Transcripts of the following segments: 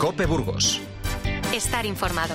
COPE Burgos. Estar informado.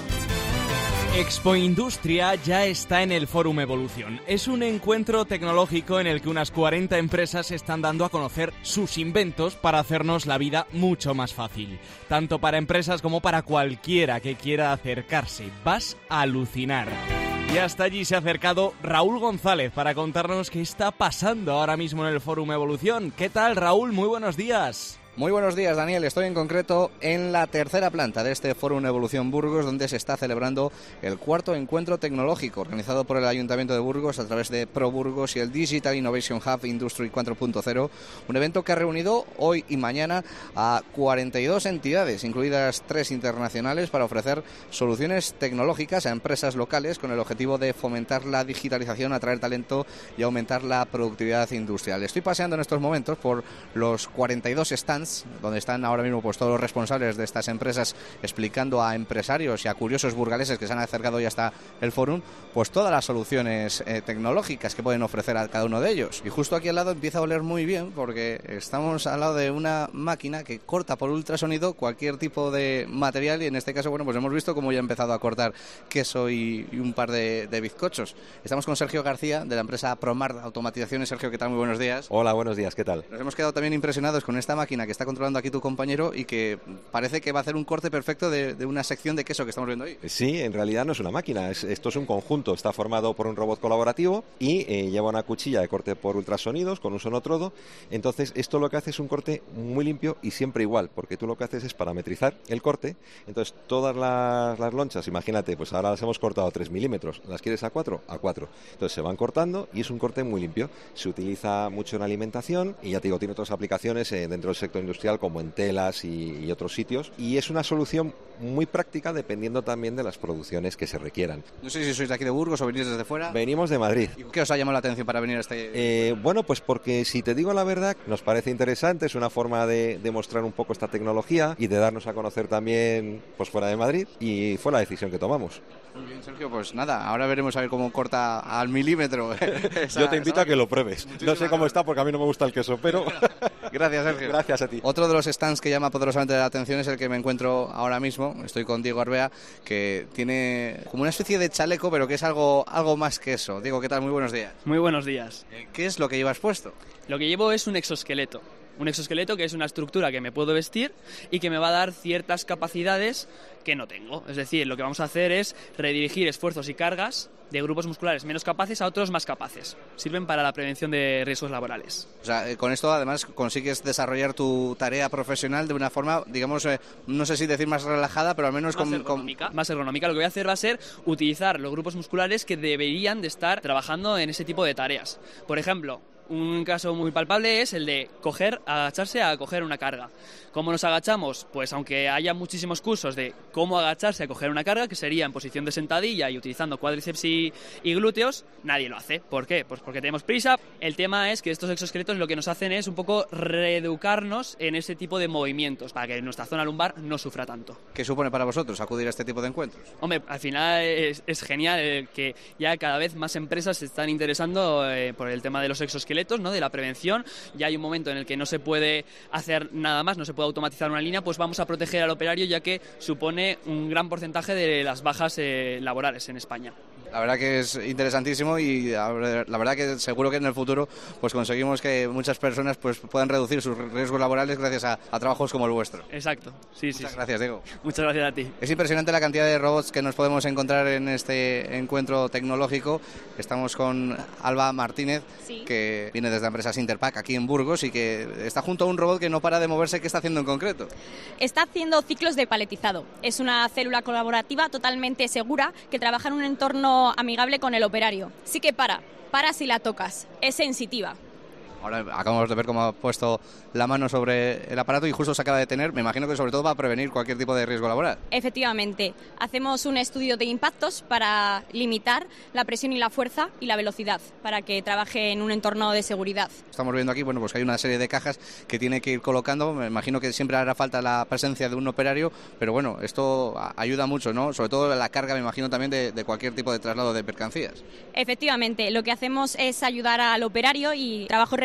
Expo Industria ya está en el Fórum Evolución. Es un encuentro tecnológico en el que unas 40 empresas están dando a conocer sus inventos para hacernos la vida mucho más fácil. Tanto para empresas como para cualquiera que quiera acercarse. Vas a alucinar. Y hasta allí se ha acercado Raúl González para contarnos qué está pasando ahora mismo en el Fórum Evolución. ¿Qué tal, Raúl? Muy buenos días. Muy buenos días, Daniel. Estoy en concreto en la tercera planta de este Fórum Evolución Burgos, donde se está celebrando el cuarto encuentro tecnológico organizado por el Ayuntamiento de Burgos a través de ProBurgos y el Digital Innovation Hub Industry 4.0, un evento que ha reunido hoy y mañana a 42 entidades, incluidas 3 internacionales, para ofrecer soluciones tecnológicas a empresas locales con el objetivo de fomentar la digitalización, atraer talento y aumentar la productividad industrial. Estoy paseando en estos momentos por los 42 stands donde están ahora mismo pues todos los responsables de estas empresas explicando a empresarios y a curiosos burgaleses que se han acercado ya hasta el fórum pues todas las soluciones tecnológicas que pueden ofrecer a cada uno de ellos. Y justo aquí al lado empieza a oler muy bien porque estamos al lado de una máquina que corta por ultrasonido cualquier tipo de material, y en este caso bueno pues hemos visto cómo ya ha empezado a cortar queso y un par de bizcochos. Estamos con Sergio García de la empresa Promar Automatizaciones. Sergio, ¿qué tal? Muy buenos días. Hola, buenos días, ¿qué tal? Nos hemos quedado también impresionados con esta máquina que está controlando aquí tu compañero y que parece que va a hacer un corte perfecto de una sección de queso que estamos viendo hoy. Sí, en realidad no es una máquina, esto es un conjunto, está formado por un robot colaborativo y lleva una cuchilla de corte por ultrasonidos con un sonotrodo. Entonces esto lo que hace es un corte muy limpio y siempre igual, porque tú lo que haces es parametrizar el corte. Entonces todas las lonchas, imagínate, pues ahora las hemos cortado a 3 milímetros, ¿las quieres a 4? A 4. Entonces se van cortando y es un corte muy limpio. Se utiliza mucho en alimentación y ya te digo, tiene otras aplicaciones dentro del sector industrial como en telas y otros sitios, y es una solución muy práctica dependiendo también de las producciones que se requieran. No sé si sois de aquí de Burgos o venís desde fuera. Venimos de Madrid. ¿Y qué os ha llamado la atención para venir a este...? Bueno, pues porque si te digo la verdad, nos parece interesante, es una forma de mostrar un poco esta tecnología y de darnos a conocer también pues fuera de Madrid, y fue la decisión que tomamos. Muy bien, Sergio, pues nada, ahora veremos a ver cómo corta al milímetro. Yo te invito a que lo pruebes. No sé cómo está porque a mí no me gusta el queso, pero... Gracias, Sergio. Gracias a ti. Otro de los stands que llama poderosamente la atención es el que me encuentro ahora mismo. Estoy con Diego Arbea, que tiene como una especie de chaleco, pero que es algo más que eso. Diego, ¿qué tal? Muy buenos días. Muy buenos días. ¿Qué es lo que llevas puesto? Lo que llevo es un exoesqueleto. Un exoesqueleto que es una estructura que me puedo vestir y que me va a dar ciertas capacidades que no tengo. Es decir, lo que vamos a hacer es redirigir esfuerzos y cargas de grupos musculares menos capaces a otros más capaces. Sirven para la prevención de riesgos laborales. O sea, con esto además consigues desarrollar tu tarea profesional de una forma, digamos, no sé si decir más relajada, pero al menos más ergonómica. Lo que voy a hacer va a ser utilizar los grupos musculares que deberían de estar trabajando en ese tipo de tareas. Por ejemplo, un caso muy palpable es el de agacharse a coger una carga. ¿Cómo nos agachamos? Pues aunque haya muchísimos cursos de cómo agacharse a coger una carga, que sería en posición de sentadilla y utilizando cuádriceps y glúteos, nadie lo hace. ¿Por qué? Pues porque tenemos prisa. El tema es que estos exoesqueletos lo que nos hacen es un poco reeducarnos en ese tipo de movimientos para que nuestra zona lumbar no sufra tanto. ¿Qué supone para vosotros acudir a este tipo de encuentros? Hombre, al final es genial que ya cada vez más empresas se están interesando por el tema de los exoesqueletos, ¿no? De la prevención. Ya hay un momento en el que no se puede hacer nada más, no se puede automatizar una línea, pues vamos a proteger al operario, ya que supone un gran porcentaje de las bajas laborales en España. La verdad que es interesantísimo y la verdad que seguro que en el futuro pues conseguimos que muchas personas pues puedan reducir sus riesgos laborales gracias a trabajos como el vuestro. Exacto, sí. Muchas gracias, Diego. Muchas gracias a ti. Es impresionante la cantidad de robots que nos podemos encontrar en este encuentro tecnológico. Estamos con Alba Martínez, sí, que viene desde la empresa Sinterpack aquí en Burgos y que está junto a un robot que no para de moverse. ¿Qué está haciendo en concreto? Está haciendo ciclos de paletizado. Es una célula colaborativa totalmente segura que trabaja en un entorno amigable con el operario. Sí que para si la tocas, es sensitiva. Ahora acabamos de ver cómo ha puesto la mano sobre el aparato y justo se acaba de detener. Me imagino que sobre todo va a prevenir cualquier tipo de riesgo laboral. Efectivamente. Hacemos un estudio de impactos para limitar la presión y la fuerza y la velocidad para que trabaje en un entorno de seguridad. Estamos viendo aquí, bueno, pues que hay una serie de cajas que tiene que ir colocando. Me imagino que siempre hará falta la presencia de un operario, pero bueno, esto ayuda mucho, ¿no? Sobre todo la carga, me imagino también de cualquier tipo de traslado de mercancías. Efectivamente. Lo que hacemos es ayudar al operario y trabajo repetitivo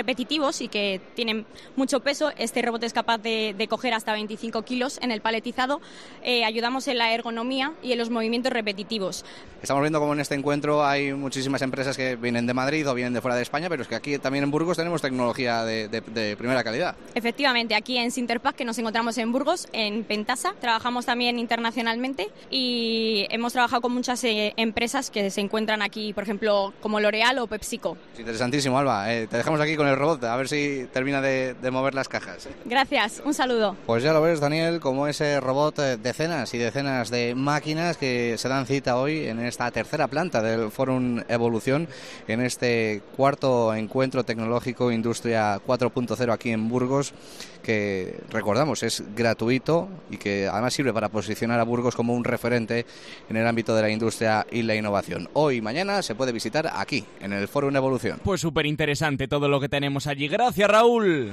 repetitivos y que tienen mucho peso. Este robot es capaz de coger hasta 25 kilos en el paletizado. Ayudamos en la ergonomía y en los movimientos repetitivos. Estamos viendo como en este encuentro hay muchísimas empresas que vienen de Madrid o vienen de fuera de España, pero es que aquí también en Burgos tenemos tecnología de primera calidad. Efectivamente, aquí en Sinterpack, que nos encontramos en Burgos, en Pentasa, trabajamos también internacionalmente y hemos trabajado con muchas empresas que se encuentran aquí, por ejemplo, como L'Oréal o PepsiCo. Interesantísimo, Alba. Te dejamos aquí con el robot, a ver si termina de mover las cajas. Gracias, un saludo. Pues ya lo ves, Daniel, como ese robot, decenas y decenas de máquinas que se dan cita hoy en esta tercera planta del Fórum Evolución, en este cuarto encuentro tecnológico Industria 4.0 aquí en Burgos, que recordamos es gratuito y que además sirve para posicionar a Burgos como un referente en el ámbito de la industria y la innovación. Hoy y mañana se puede visitar aquí, en el Fórum Evolución. Pues súper interesante todo lo que tenemos allí. Gracias, Raúl.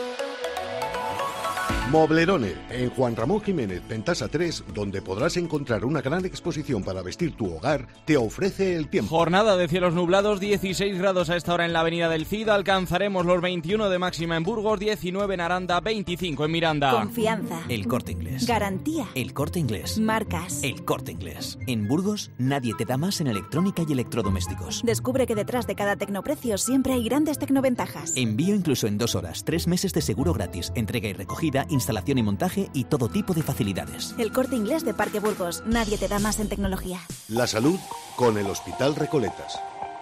Moblerone, en Juan Ramón Jiménez, Pentasa 3, donde podrás encontrar una gran exposición para vestir tu hogar, te ofrece el tiempo. Jornada de cielos nublados, 16 grados a esta hora en la avenida del Cid, alcanzaremos los 21 de máxima en Burgos, 19 en Aranda, 25 en Miranda. Confianza. El Corte Inglés. Garantía. El Corte Inglés. Marcas. El Corte Inglés. En Burgos, nadie te da más en electrónica y electrodomésticos. Descubre que detrás de cada tecnoprecio siempre hay grandes tecnoventajas. Envío incluso en 2 horas, 3 meses de seguro gratis, entrega y recogida, instalación y montaje y todo tipo de facilidades. El Corte Inglés de Parque Burgos. Nadie te da más en tecnología. La salud con el Hospital Recoletas.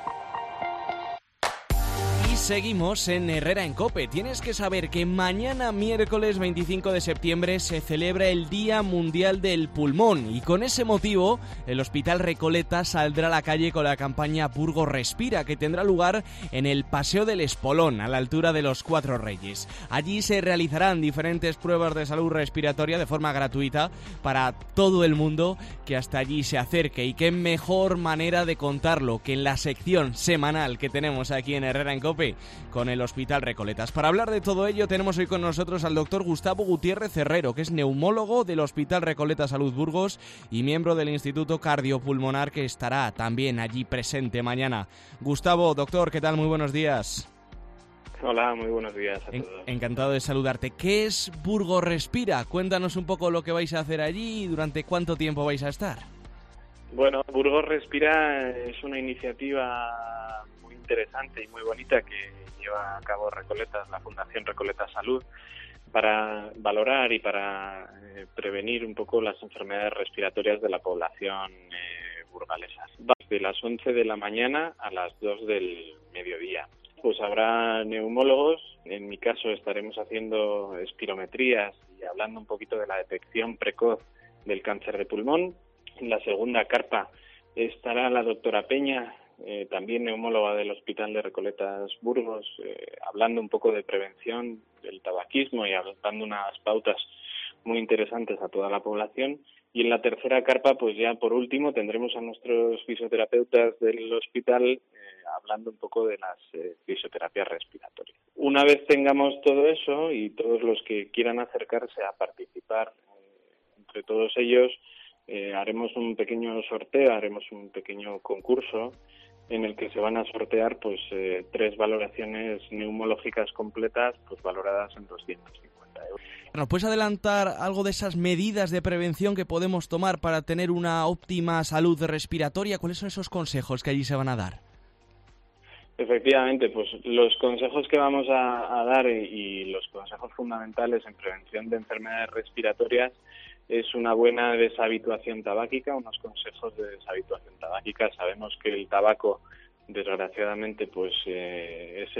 Seguimos en Herrera en COPE. Tienes que saber que mañana, miércoles 25 de septiembre, se celebra el Día Mundial del Pulmón y con ese motivo el Hospital Recoleta saldrá a la calle con la campaña Burgos Respira, que tendrá lugar en el Paseo del Espolón, a la altura de los Cuatro Reyes. Allí se realizarán diferentes pruebas de salud respiratoria de forma gratuita para todo el mundo que hasta allí se acerque, y qué mejor manera de contarlo que en la sección semanal que tenemos aquí en Herrera en COPE con el Hospital Recoletas. Para hablar de todo ello tenemos hoy con nosotros al doctor Gustavo Gutiérrez Herrero, que es neumólogo del Hospital Recoleta Salud Burgos y miembro del Instituto Cardiopulmonar, que estará también allí presente mañana. Gustavo, doctor, ¿qué tal? Muy buenos días. Hola, muy buenos días a todos. Encantado de saludarte. ¿Qué es Burgos Respira? Cuéntanos un poco lo que vais a hacer allí y durante cuánto tiempo vais a estar. Bueno, Burgos Respira es una iniciativa muy interesante y muy bonita que lleva a cabo Recoletas, la Fundación Recoletas Salud, para valorar y para prevenir un poco las enfermedades respiratorias de la población burgalesa. De las 11 de la mañana a las 2 del mediodía. Pues habrá neumólogos, en mi caso estaremos haciendo espirometrías y hablando un poquito de la detección precoz del cáncer de pulmón. En la segunda carpa estará la doctora Peña, también neumóloga del Hospital de Recoletas Burgos, hablando un poco de prevención del tabaquismo y dando unas pautas muy interesantes a toda la población. Y en la tercera carpa, pues ya por último, tendremos a nuestros fisioterapeutas del hospital hablando un poco de las fisioterapias respiratorias. Una vez tengamos todo eso y todos los que quieran acercarse a participar, entre todos ellos, haremos un pequeño sorteo, haremos un pequeño concurso en el que se van a sortear pues 3 valoraciones neumológicas completas, pues valoradas en 250 euros. ¿Nos puedes adelantar algo de esas medidas de prevención que podemos tomar para tener una óptima salud respiratoria? ¿Cuáles son esos consejos que allí se van a dar? Efectivamente, pues los consejos que vamos a dar y los consejos fundamentales en prevención de enfermedades respiratorias es una buena deshabituación tabáquica, unos consejos de deshabituación tabáquica. Sabemos que el tabaco, desgraciadamente, pues es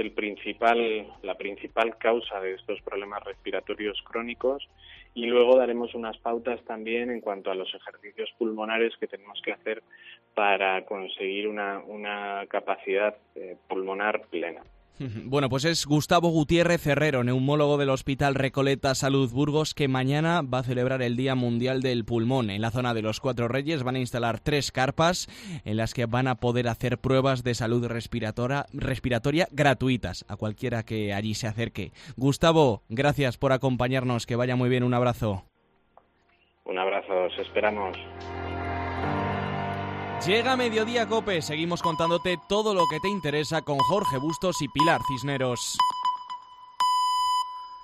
la principal causa de estos problemas respiratorios crónicos, y luego daremos unas pautas también en cuanto a los ejercicios pulmonares que tenemos que hacer para conseguir una capacidad pulmonar plena. Bueno, pues es Gustavo Gutiérrez Herrero, neumólogo del Hospital Recoleta Salud Burgos, que mañana va a celebrar el Día Mundial del Pulmón. En la zona de los Cuatro Reyes van a instalar 3 carpas en las que van a poder hacer pruebas de salud respiratoria gratuitas a cualquiera que allí se acerque. Gustavo, gracias por acompañarnos, que vaya muy bien, un abrazo. Un abrazo, os esperamos. Llega Mediodía COPE, seguimos contándote todo lo que te interesa con Jorge Bustos y Pilar Cisneros.